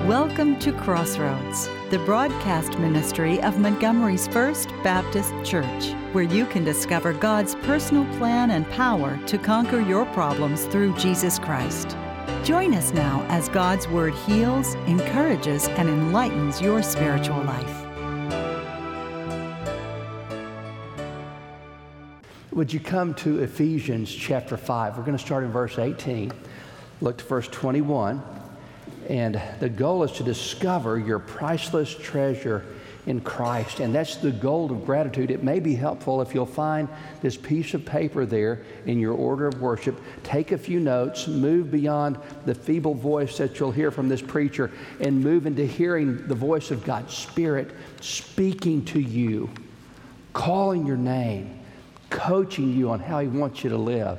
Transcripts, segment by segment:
Welcome to Crossroads, the broadcast ministry of Montgomery's First Baptist Church, where you can discover God's personal plan and power to conquer your problems through Jesus Christ. Join us now as God's Word heals, encourages, and enlightens your spiritual life. Would you come to Ephesians chapter 5? We're going to start in verse 18. Look to verse 21. And the goal is to discover your priceless treasure in Christ. And that's the goal of gratitude. It may be helpful if you'll find this piece of paper there in your order of worship. Take a few notes, move beyond the feeble voice that you'll hear from this preacher, and move into hearing the voice of God's Spirit speaking to you, calling your name, coaching you on how He wants you to live.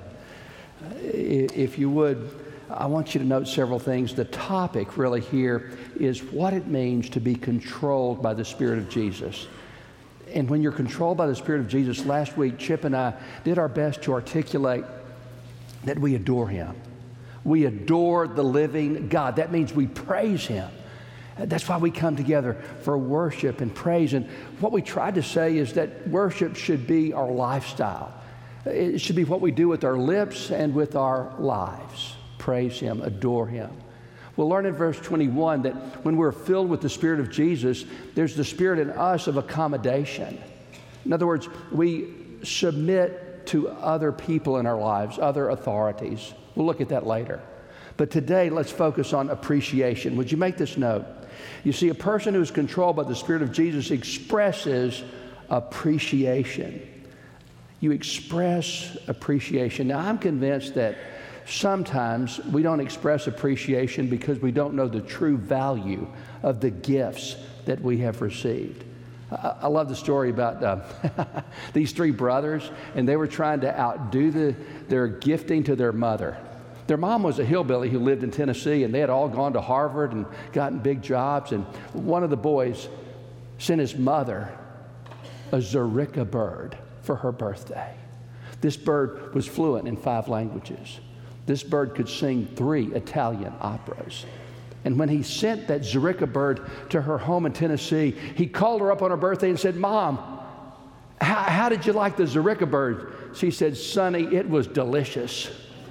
If you would, I want you to note several things. The topic really here is what it means to be controlled by the Spirit of Jesus. And when you're controlled by the Spirit of Jesus, last week Chip and I did our best to articulate that we adore Him. We adore the living God. That means we praise Him. That's why we come together for worship and praise. And what we tried to say is that worship should be our lifestyle. It should be what we do with our lips and with our lives. Praise Him, adore Him. We'll learn in verse 21 that when we're filled with the Spirit of Jesus, there's the Spirit in us of accommodation. In other words, we submit to other people in our lives, other authorities. We'll look at that later. But today, let's focus on appreciation. Would you make this note? You see, a person who is controlled by the Spirit of Jesus expresses appreciation. You express appreciation. Now, I'm convinced that sometimes we don't express appreciation because we don't know the true value of the gifts that we have received. I love the story about these three brothers, and they were trying to outdo their gifting to their mother. Their mom was a hillbilly who lived in Tennessee, and they had all gone to Harvard and gotten big jobs. And one of the boys sent his mother a Zurika bird for her birthday. This bird was fluent in 5 languages. This bird could sing 3 Italian operas. And when he sent that Zurika bird to her home in Tennessee, he called her up on her birthday and said, "Mom, how did you like the Zurika bird?" She said, "Sonny, it was delicious."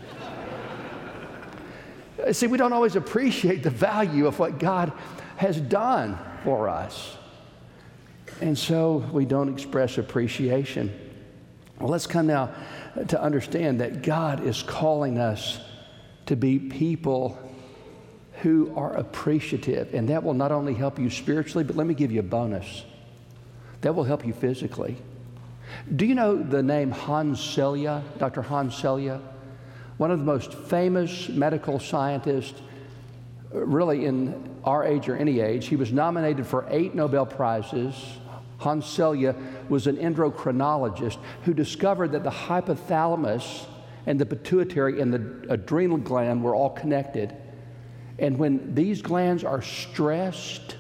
See, we don't always appreciate the value of what God has done for us. And so we don't express appreciation. Well, let's come now to understand that God is calling us to be people who are appreciative. And that will not only help you spiritually, but let me give you a bonus. That will help you physically. Do you know the name Hans Selye, Dr. Hans Selye? One of the most famous medical scientists, really in our age or any age. He was nominated for 8 Nobel Prizes. Hans Selye was an endocrinologist who discovered that the hypothalamus and the pituitary and the adrenal gland were all connected. And when these glands are stressed,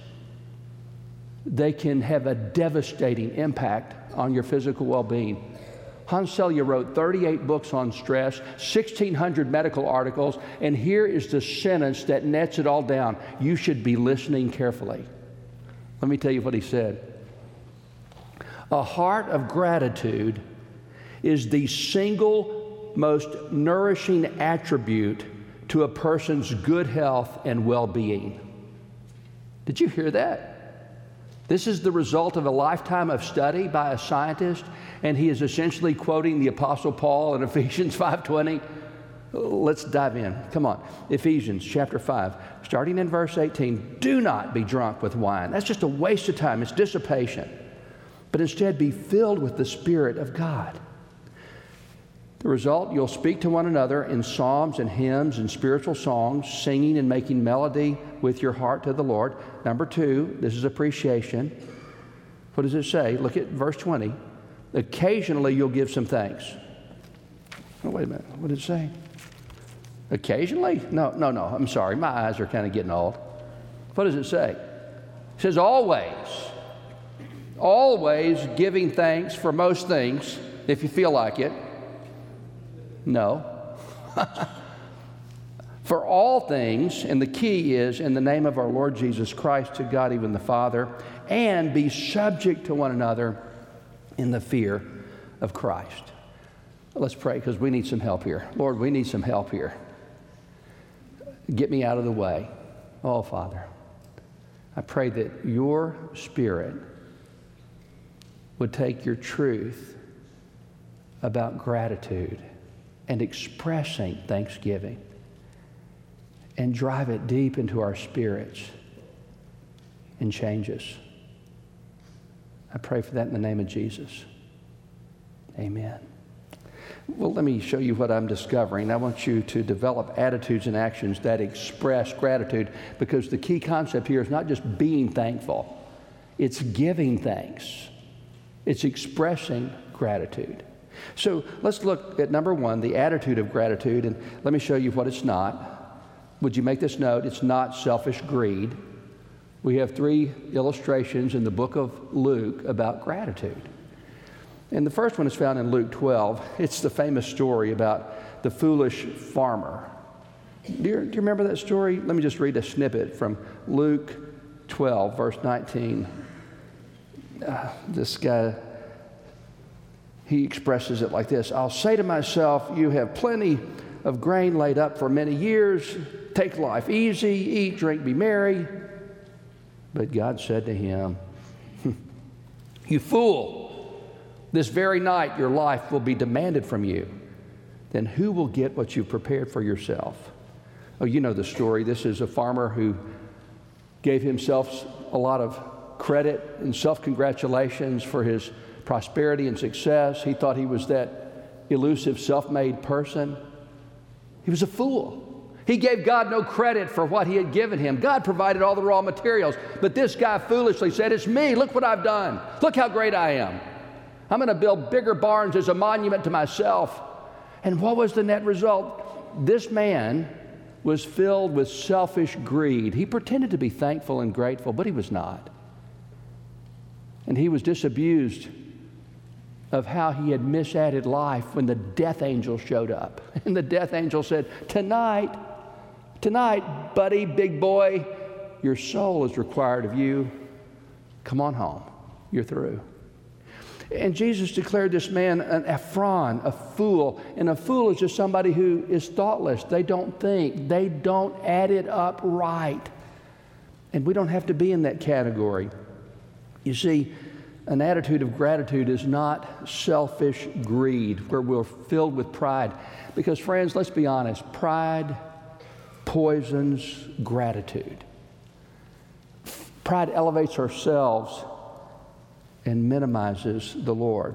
they can have a devastating impact on your physical well-being. Hans Selye wrote 38 books on stress, 1,600 medical articles, and here is the sentence that nets it all down. You should be listening carefully. Let me tell you what he said. A heart of gratitude is the single most nourishing attribute to a person's good health and well-being. Did you hear that? This is the result of a lifetime of study by a scientist, and he is essentially quoting the Apostle Paul in Ephesians 5:20. Let's dive in. Come on. Ephesians chapter 5, starting in verse 18. Do not be drunk with wine. That's just a waste of time. It's dissipation. But instead be filled with the Spirit of God. The result, you'll speak to one another in psalms and hymns and spiritual songs, singing and making melody with your heart to the Lord. Number 2, this is appreciation. What does it say? Look at verse 20. Occasionally you'll give some thanks. Oh, wait a minute. What did it say? Occasionally? No. I'm sorry. My eyes are kind of getting old. What does it say? It says always. Always giving thanks for most things, if you feel like it. No. for all things, and the key is in the name of our Lord Jesus Christ, to God even the Father, and be subject to one another in the fear of Christ. Let's pray, because we need some help here. Lord, we need some help here. Get me out of the way. Oh, Father, I pray that your Spirit would take your truth about gratitude and expressing thanksgiving and drive it deep into our spirits and change us. I pray for that in the name of Jesus. Amen. Well, let me show you what I'm discovering. I want you to develop attitudes and actions that express gratitude, because the key concept here is not just being thankful. It's giving thanks. It's expressing gratitude. So let's look at number one, the attitude of gratitude, and let me show you what it's not. Would you make this note? It's not selfish greed. We have 3 illustrations in the book of Luke about gratitude. And the first one is found in Luke 12. It's the famous story about the foolish farmer. Do you remember that story? Let me just read a snippet from Luke 12, verse 19. This guy, he expresses it like this: I'll say to myself, you have plenty of grain laid up for many years. Take life easy, eat, drink, be merry. But God said to him, you fool, this very night your life will be demanded from you. Then who will get what you've prepared for yourself? Oh, you know the story. This is a farmer who gave himself a lot of credit and self-congratulations for his prosperity and success. He thought he was that elusive, self-made person. He was a fool. He gave God no credit for what he had given him. God provided all the raw materials, but this guy foolishly said, it's me, look what I've done. Look how great I am. I'm going to build bigger barns as a monument to myself. And what was the net result? This man was filled with selfish greed. He pretended to be thankful and grateful, but he was not. And he was disabused of how he had misadded life when the death angel showed up. And the death angel said, tonight, buddy, big boy, your soul is required of you. Come on home. You're through. And Jesus declared this man an ephron, a fool. And a fool is just somebody who is thoughtless. They don't think. They don't add it up right. And we don't have to be in that category. You see, an attitude of gratitude is not selfish greed, where we're filled with pride. Because, friends, let's be honest, pride poisons gratitude. Pride elevates ourselves and minimizes the Lord.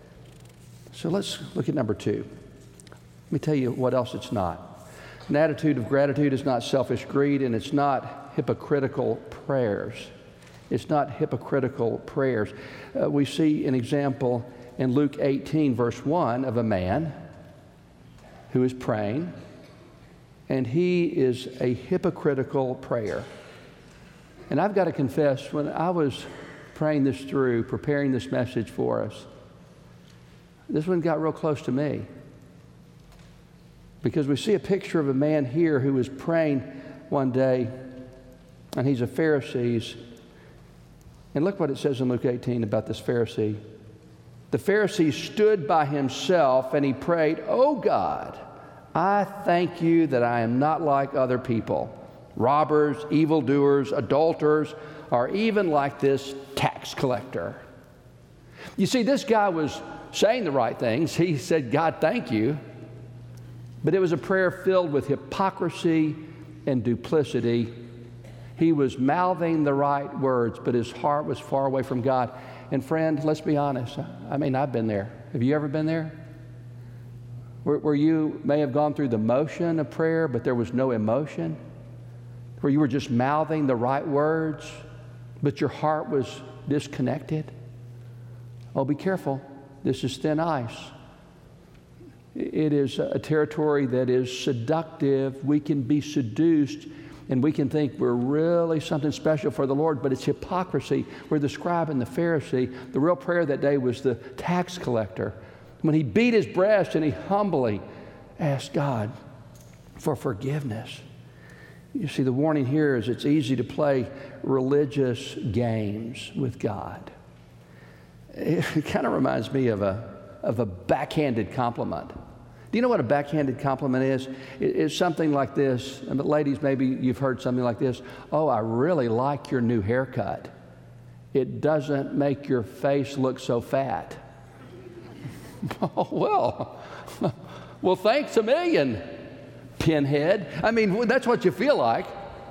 So let's look at number 2. Let me tell you what else it's not. An attitude of gratitude is not selfish greed, and it's not hypocritical prayers. It's not hypocritical prayers. We see an example in Luke 18, verse 1, of a man who is praying, and he is a hypocritical prayer. And I've got to confess, when I was praying this through, preparing this message for us, this one got real close to me. Because we see a picture of a man here who was praying one day, and he's a Pharisee. And look what it says in Luke 18 about this Pharisee. The Pharisee stood by himself and he prayed, "Oh God, I thank you that I am not like other people, robbers, evildoers, adulterers, or even like this tax collector." You see, this guy was saying the right things. He said, "God, thank you." But it was a prayer filled with hypocrisy and duplicity. He was mouthing the right words, but his heart was far away from God. And friend, let's be honest. I mean, I've been there. Have you ever been there? Where you may have gone through the motion of prayer, but there was no emotion? Where you were just mouthing the right words, but your heart was disconnected? Oh, be careful. This is thin ice. It is a territory that is seductive. We can be seduced, and we can think we're really something special for the Lord, but it's hypocrisy. We're the scribe and the Pharisee. The real prayer that day was the tax collector. When he beat his breast and he humbly asked God, for forgiveness. You see, the warning here is it's easy to play religious games with God. It kind of reminds me of a backhanded compliment. Do you know what a backhanded compliment is? It's something like this. But ladies, maybe you've heard something like this. Oh, I really like your new haircut. It doesn't make your face look so fat. Oh, well, thanks a million, pinhead. I mean, that's what you feel like.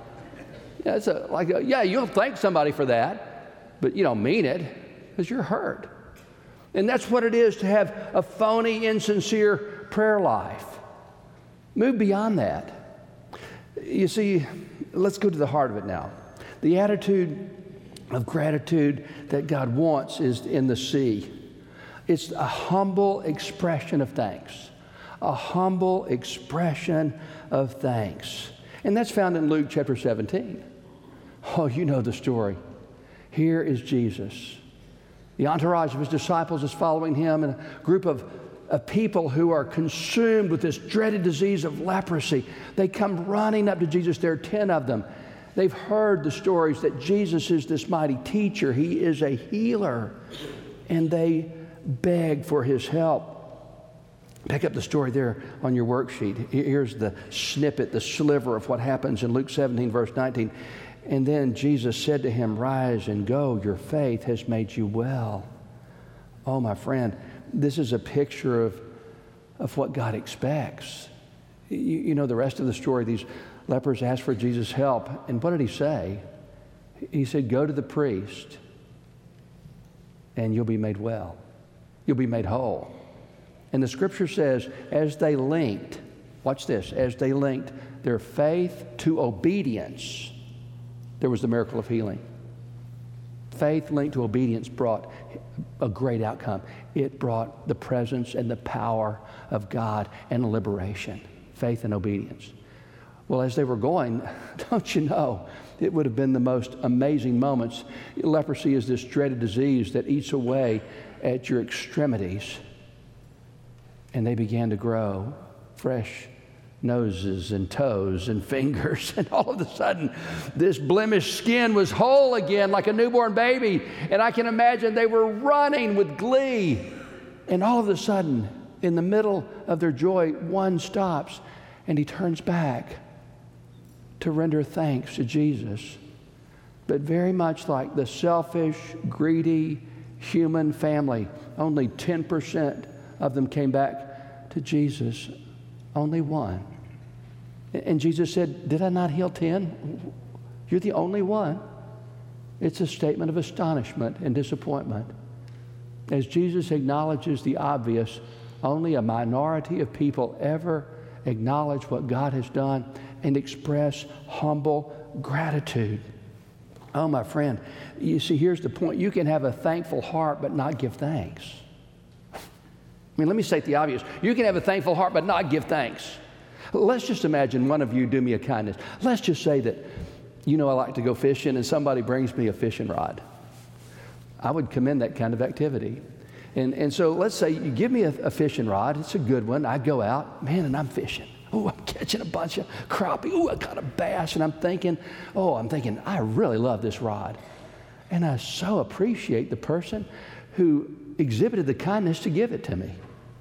Yeah, you'll thank somebody for that, but you don't mean it because you're hurt. And that's what it is to have a phony, insincere prayer life. Move beyond that. You see, let's go to the heart of it now. The attitude of gratitude that God wants is in the C. It's a humble expression of thanks. A humble expression of thanks. And that's found in Luke chapter 17. Oh, you know the story. Here is Jesus. The entourage of his disciples is following him, and a group of people who are consumed with this dreaded disease of leprosy. They come running up to Jesus. There are 10 of them. They've heard the stories that Jesus is this mighty teacher. He is a healer. And they beg for his help. Pick up the story there on your worksheet. Here's the snippet, the sliver of what happens in Luke 17, verse 19. And then Jesus said to him, "Rise and go, your faith has made you well." Oh, my friend, this is a picture of what God expects. You know the rest of the story. These lepers asked for Jesus' help. And what did he say? He said, "Go to the priest and you'll be made well. You'll be made whole." And the scripture says, as they linked, watch this, as they linked their faith to obedience, there was the miracle of healing. Faith linked to obedience brought a great outcome. It brought the presence and the power of God and liberation. Faith and obedience. Well, as they were going, don't you know, it would have been the most amazing moments. Leprosy is this dreaded disease that eats away at your extremities. And they began to grow fresh noses and toes and fingers, and all of a sudden this blemished skin was whole again like a newborn baby. And I can imagine they were running with glee, and all of a sudden in the middle of their joy, one stops and he turns back to render thanks to Jesus. But very much like the selfish, greedy human family, only 10% of them came back to Jesus. Only one. And Jesus said, "Did I not heal 10? You're the only one." It's a statement of astonishment and disappointment. As Jesus acknowledges the obvious, only a minority of people ever acknowledge what God has done and express humble gratitude. Oh, my friend, you see, here's the point. You can have a thankful heart but not give thanks. I mean, let me state the obvious. You can have a thankful heart but not give thanks. Let's just imagine one of you do me a kindness. Let's just say that, I like to go fishing and somebody brings me a fishing rod. I would commend that kind of activity. And so let's say you give me a fishing rod. It's a good one. I go out, and I'm fishing. Oh, I'm catching a bunch of crappie. Oh, I got a bass. And I'm thinking, I really love this rod. And I so appreciate the person who exhibited the kindness to give it to me.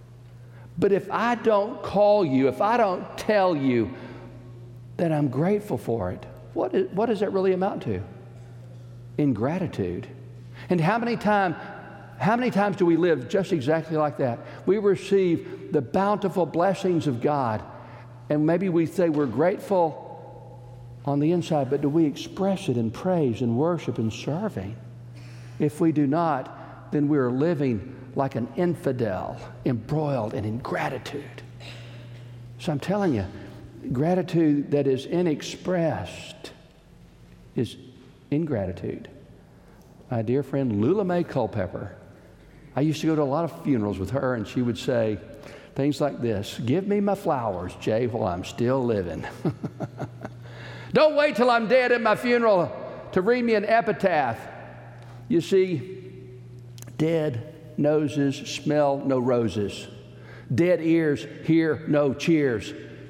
But if I don't call you, if I don't tell you that I'm grateful for it, what does that really amount to? Ingratitude. And how many times do we live just exactly like that? We receive the bountiful blessings of God, and maybe we say we're grateful on the inside, but do we express it in praise and worship and serving? If we do not, then we are living like an infidel, embroiled in ingratitude. So I'm telling you, gratitude that is inexpressed is ingratitude. My dear friend Lula Mae Culpepper, I used to go to a lot of funerals with her, and she would say things like this: "Give me my flowers, Jay, while I'm still living." Don't wait till I'm dead at my funeral to read me an epitaph. You see, dead noses smell no roses. Dead ears hear no cheers.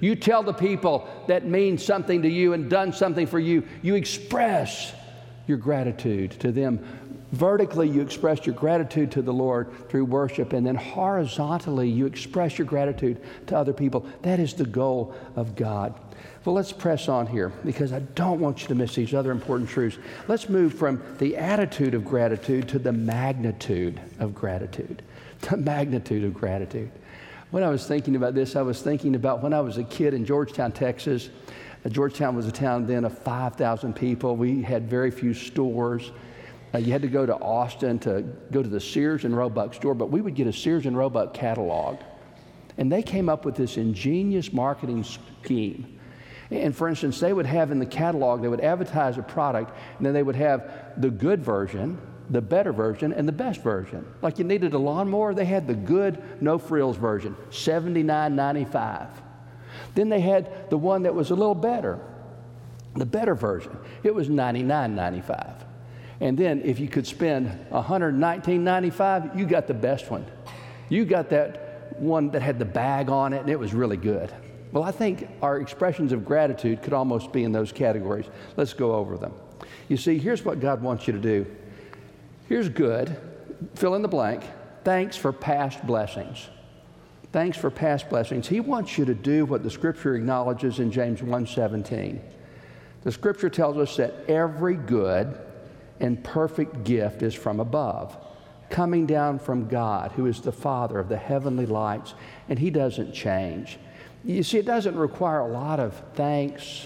You tell the people that mean something to you and done something for you. You express your gratitude to them. Vertically, you express your gratitude to the Lord through worship, and then horizontally, you express your gratitude to other people. That is the goal of God. Well, let's press on here because I don't want you to miss these other important truths. Let's move from the attitude of gratitude to the magnitude of gratitude. The magnitude of gratitude. When I was thinking about this, I was thinking about when I was a kid in Georgetown, Texas. Georgetown was a town then of 5,000 people. We had very few stores. You had to go to Austin to go to the Sears and Roebuck store, but we would get a Sears and Roebuck catalog. And they came up with this ingenious marketing scheme. And for instance, they would have in the catalog, they would advertise a product, and then they would have the good version, the better version, and the best version. Like you needed a lawnmower, they had the good, no frills version, $79.95. Then they had the one that was a little better, the better version. It was $99.95. And then if you could spend $119.95, you got the best one. You got that one that had the bag on it, and it was really good. Well, I think our expressions of gratitude could almost be in those categories. Let's go over them. You see, here's what God wants you to do. Here's good, fill in the blank, thanks for past blessings. Thanks for past blessings. He wants you to do what the Scripture acknowledges in James 1:17. The Scripture tells us that every good and perfect gift is from above, coming down from God, who is the Father of the heavenly lights, and He doesn't change. You see, it doesn't require a lot of thanks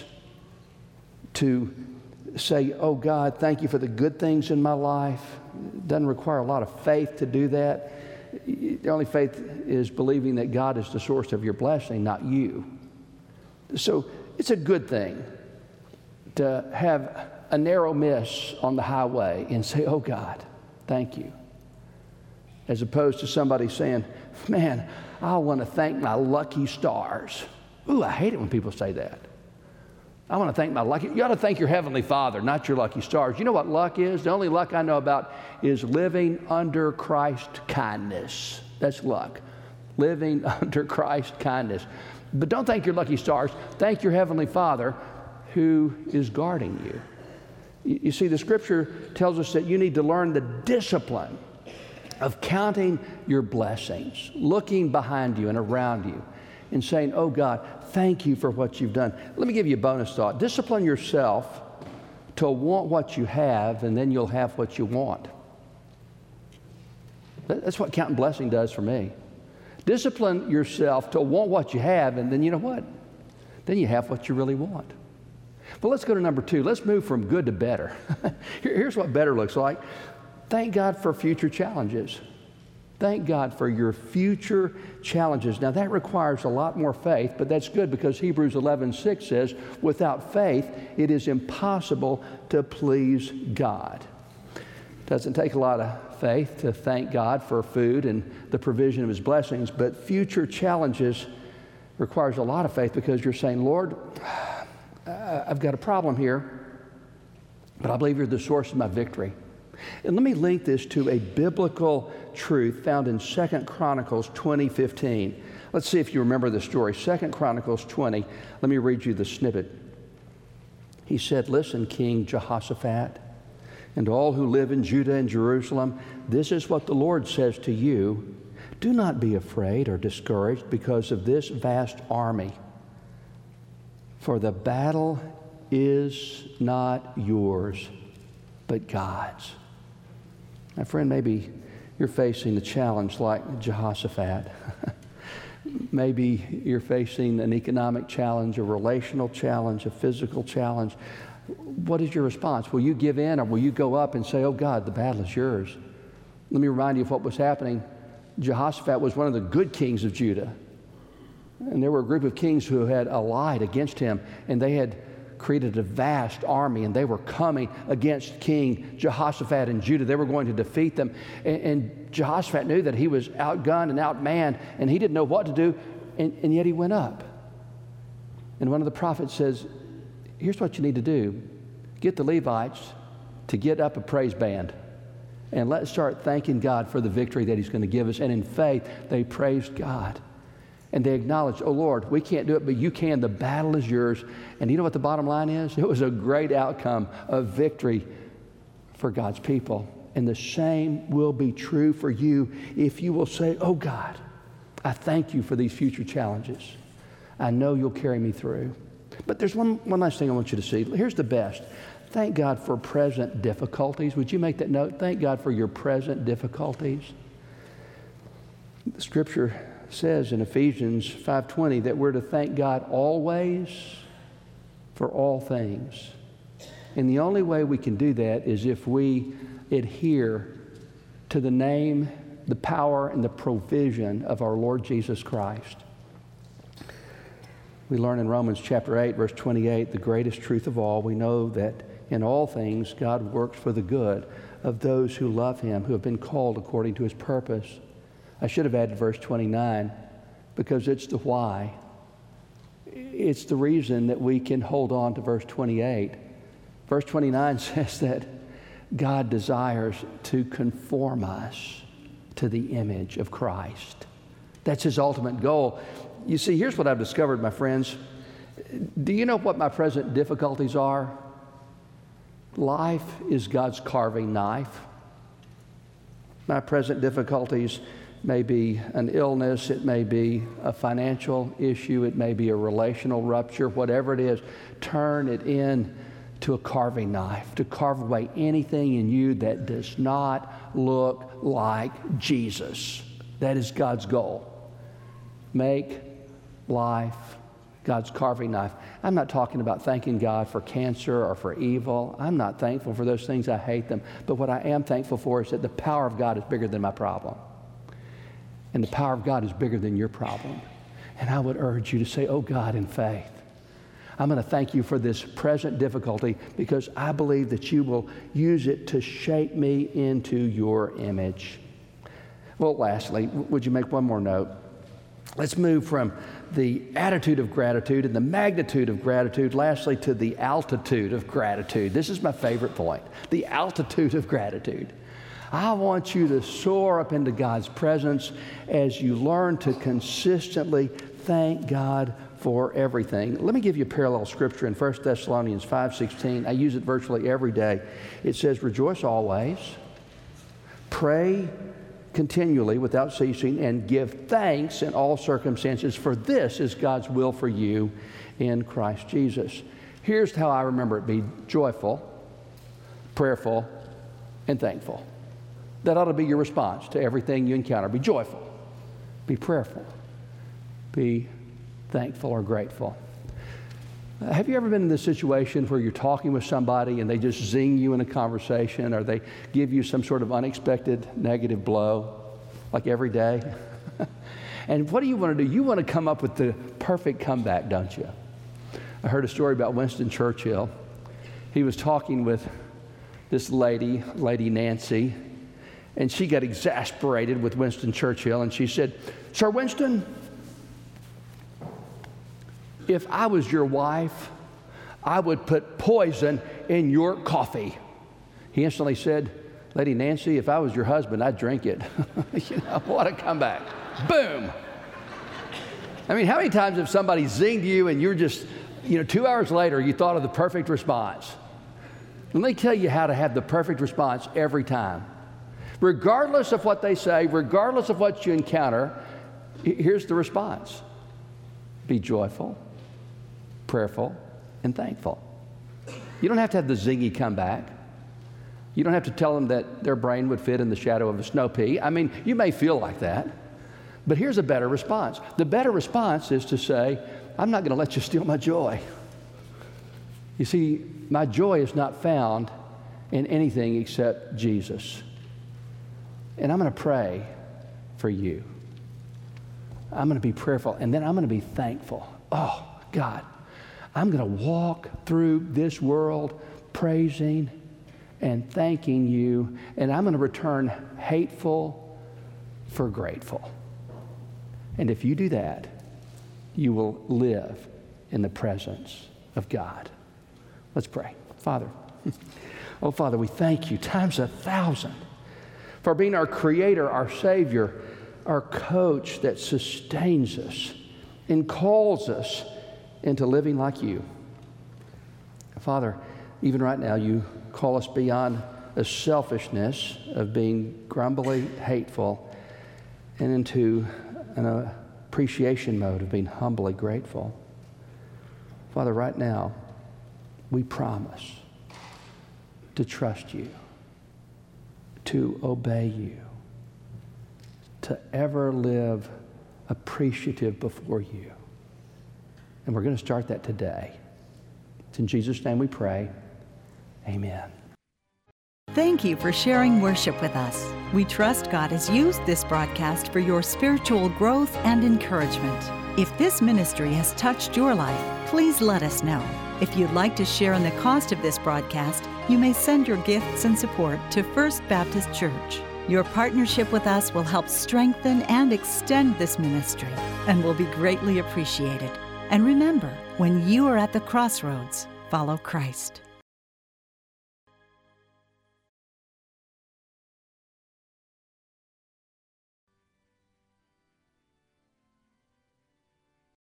to say, oh God, thank you for the good things in my life. It doesn't require a lot of faith to do that. The only faith is believing that God is the source of your blessing, not you. So it's a good thing to have a narrow miss on the highway and say, oh God, thank you. As opposed to somebody saying, man, I want to thank my lucky stars. Ooh, I hate it when people say that. I want to thank my lucky. You ought to thank your Heavenly Father, not your lucky stars. You know what luck is? The only luck I know about is living under Christ's kindness. That's luck. Living under Christ's kindness. But don't thank your lucky stars. Thank your Heavenly Father who is guarding you. You see, the Scripture tells us that you need to learn the discipline of counting your blessings, looking behind you and around you, and saying, oh God, thank you for what you've done. Let me give you a bonus thought. Discipline yourself to want what you have, and then you'll have what you want. That's what counting blessing does for me. Discipline yourself to want what you have, and then you know what? Then you have what you really want. Well, let's go to number 2. Let's move from good to better. Here's what better looks like. Thank God for future challenges. Thank God for your future challenges. Now, that requires a lot more faith, but that's good because Hebrews 11:6 says, without faith, it is impossible to please God. It doesn't take a lot of faith to thank God for food and the provision of His blessings, but future challenges requires a lot of faith because you're saying, Lord, I've got a problem here, but I believe you're the source of my victory. And let me link this to a biblical truth found in 2 Chronicles 20:15. Let's see if you remember the story. 2 Chronicles 20. Let me read you the snippet. He said, listen, King Jehoshaphat, and all who live in Judah and Jerusalem, this is what the Lord says to you. Do not be afraid or discouraged because of this vast army. For the battle is not yours, but God's. My friend, maybe you're facing a challenge like Jehoshaphat. Maybe you're facing an economic challenge, a relational challenge, a physical challenge. What is your response? Will you give in, or will you go up and say, oh God, the battle is yours? Let me remind you of what was happening. Jehoshaphat was one of the good kings of Judah. And there were a group of kings who had allied against him, and they had created a vast army, and they were coming against King Jehoshaphat in Judah. They were going to defeat them. And Jehoshaphat knew that he was outgunned and outmanned, and he didn't know what to do, and yet he went up. And one of the prophets says, here's what you need to do. Get the Levites to get up a praise band, and let's start thanking God for the victory that He's going to give us. And in faith, they praised God. And they acknowledged, oh, Lord, we can't do it, but you can. The battle is yours. And you know what the bottom line is? It was a great outcome of victory for God's people. And the same will be true for you if you will say, oh, God, I thank you for these future challenges. I know you'll carry me through. But there's one last thing I want you to see. Here's the best. Thank God for present difficulties. Would you make that note? Thank God for your present difficulties. The Scripture says in Ephesians 5:20 that we're to thank God always for all things. And the only way we can do that is if we adhere to the name, the power, and the provision of our Lord Jesus Christ. We learn in Romans chapter 8, verse 28, the greatest truth of all. We know that in all things God works for the good of those who love Him, who have been called according to His purpose. I should have added verse 29 because it's the why. It's the reason that we can hold on to verse 28. Verse 29 says that God desires to conform us to the image of Christ. That's His ultimate goal. You see, here's what I've discovered, my friends. Do you know what my present difficulties are? Life is God's carving knife. My present difficulties may be an illness, it may be a financial issue, it may be a relational rupture, whatever it is, turn it into a carving knife to carve away anything in you that does not look like Jesus. That is God's goal. Make life God's carving knife. I'm not talking about thanking God for cancer or for evil. I'm not thankful for those things. I hate them. But what I am thankful for is that the power of God is bigger than my problem. And the power of God is bigger than your problem. And I would urge you to say, oh God, in faith, I'm going to thank you for this present difficulty because I believe that you will use it to shape me into your image. Well, lastly, would you make one more note? Let's move from the attitude of gratitude and the magnitude of gratitude, lastly, to the altitude of gratitude. This is my favorite point, the altitude of gratitude. I want you to soar up into God's presence as you learn to consistently thank God for everything. Let me give you a parallel scripture in 1 Thessalonians 5:16. I use it virtually every day. It says, rejoice always, pray continually without ceasing, and give thanks in all circumstances, for this is God's will for you in Christ Jesus. Here's how I remember it. Be joyful, prayerful, and thankful. That ought to be your response to everything you encounter. Be joyful, be prayerful, be thankful or grateful. Have you ever been in this situation where you're talking with somebody and they just zing you in a conversation, or they give you some sort of unexpected negative blow, like every day? And what do you want to do? You want to come up with the perfect comeback, don't you? I heard a story about Winston Churchill. He was talking with this lady Nancy, and she got exasperated with Winston Churchill, and she said, Sir Winston, if I was your wife, I would put poison in your coffee. He instantly said, Lady Nancy, if I was your husband, I'd drink it. You know, what a comeback. Boom. I mean, how many times have somebody zinged you and you're just, 2 hours later, you thought of the perfect response? Let me tell you how to have the perfect response every time. Regardless of what they say, regardless of what you encounter, here's the response. Be joyful, prayerful, and thankful. You don't have to have the zingy comeback. You don't have to tell them that their brain would fit in the shadow of a snow pea. I mean, you may feel like that, but here's a better response. The better response is to say, I'm not going to let you steal my joy. You see, my joy is not found in anything except Jesus. And I'm going to pray for you. I'm going to be prayerful, and then I'm going to be thankful. Oh, God, I'm going to walk through this world praising and thanking you, and I'm going to return hateful for grateful. And if you do that, you will live in the presence of God. Let's pray. Father, oh, Father, we thank you times 1,000 for being our Creator, our Savior, our coach that sustains us and calls us into living like you. Father, even right now, you call us beyond the selfishness of being grumbly, hateful, and into an appreciation mode of being humbly grateful. Father, right now, we promise to trust you, to obey you, to ever live appreciative before you. And we're going to start that today. It's in Jesus' name we pray. Amen. Thank you for sharing worship with us. We trust God has used this broadcast for your spiritual growth and encouragement. If this ministry has touched your life, please let us know. If you'd like to share in the cost of this broadcast, you may send your gifts and support to First Baptist Church. Your partnership with us will help strengthen and extend this ministry and will be greatly appreciated. And remember, when you are at the crossroads, follow Christ.